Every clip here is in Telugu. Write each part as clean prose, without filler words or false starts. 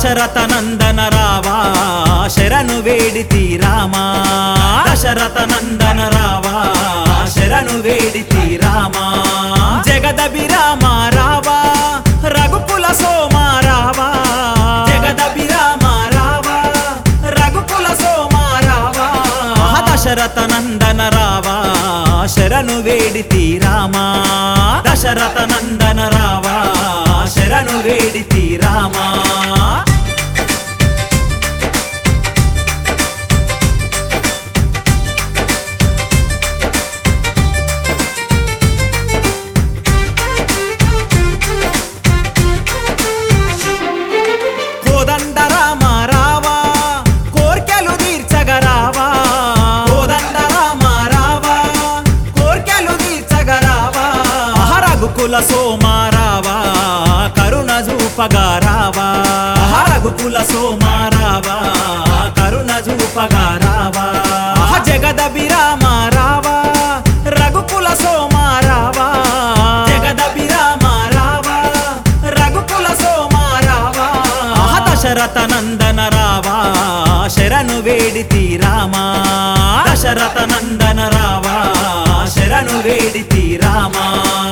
దశరథ నందన రావా శరణు వేడితి రామా దశరథ నందన రావా శరణు వేడితి రామా జగదభిరామ రావా రఘుకుల సోమ రావా జగదభిరామ రావా రఘుకుల సోమ రావా దశరథ నందన రావా శరణు వేడితి రామా దశరథ నందన రావా శరణు వేడితి రామా రఘుకుల సోమ రావా కరుణ చూపగా రావా రఘుకుల సోమ రావా కరుణ చూపగా రావా జగదభిరామ రావా రఘుకుల సోమ రావా జగదభిరామ రావా రఘుకుల సోమ రావా దశరథ నందన రావా శరణు వేడితి రామా దశరథ నందన రావా శరణు వేడితి రామా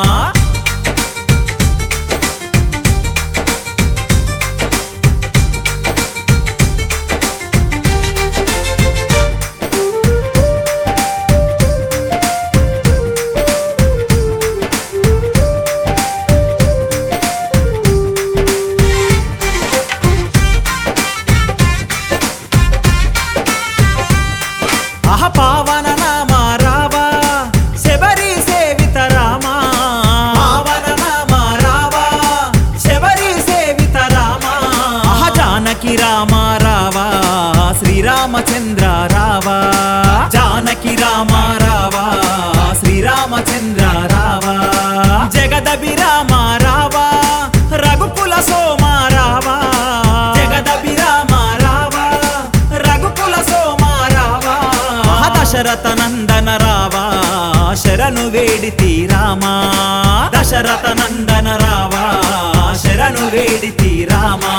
పావన నామ రావా శబరి సేవిత రామా పావన నామ రావా శబరి సేవిత రామా జానకి రామ రావా శ్రీరామచంద్ర రావా జానకి రామ రావా శ్రీరామచంద్ర రావా జగదభిరామ రావా రఘుకుల సోమ రావా జగదభిరామ రావా రఘుకుల సోమ రావా దశరథ నందన రావా శరణు వేడితి రామా దశరథ నందన రావా శరణు వేడితి రామా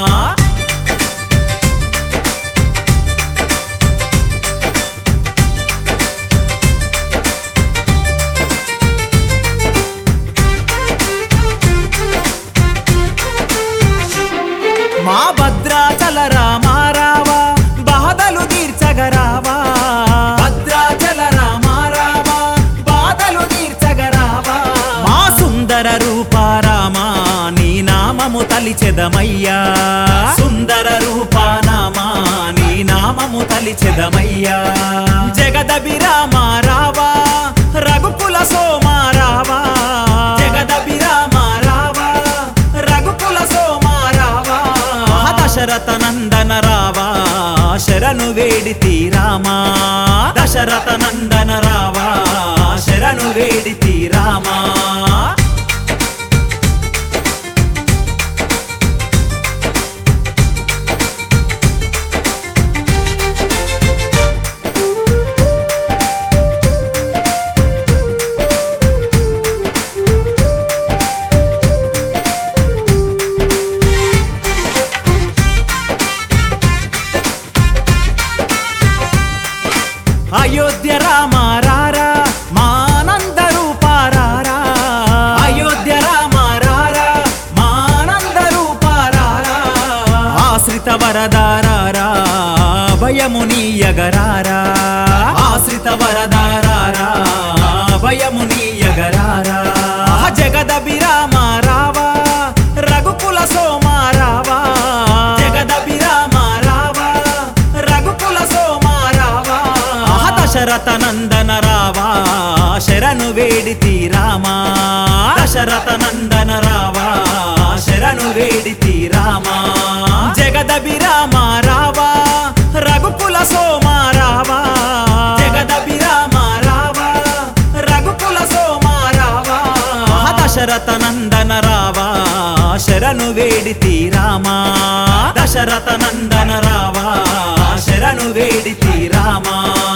మా భద్రాచల రామ రావా బాధలు తీర్చగరావా భద్రాచల రామ రావా బాధలు తీర్చగరావా మా సుందర రూప రామా నీ నామము తలిచెదమయ్యా సుందర రూప నామా నీ నామము తలిచెదమయ్యా జగదభిరామ రావా రఘుకుల సోమ రావా జగదభిరామ రావా రఘుకుల సోమ రావా దశరథ నందన రావా శరణు వేడితి రామా దశరథ నందన రావా శరణు వేడితి రామా అయోధ్య రామ రారా మానంద రూప రారా అయోధ్య రామ రారా మానంద రూప రారా ఆశ్రిత వరదారారా భయమునీయగరారా ఆశ్రిత వరదారారా భయమునీయగరారా జగదభిరామ రావా రఘుకుల సోమ రావా జగదభిరామ రావా రఘుకుల సోమ రావా దశరథ నందన రావా శరణు వేడితి రామా దశరథ నందన రావా శరణు వేడితి రామా జగదభిరామ రావా రఘుకుల సోమ రావా జగదభిరామ రావా రఘుకుల సోమ రావా దశరథ నందన రావా శరణు వేడితి రామా దశరథ నందన రావా శరణు వేడితి రామా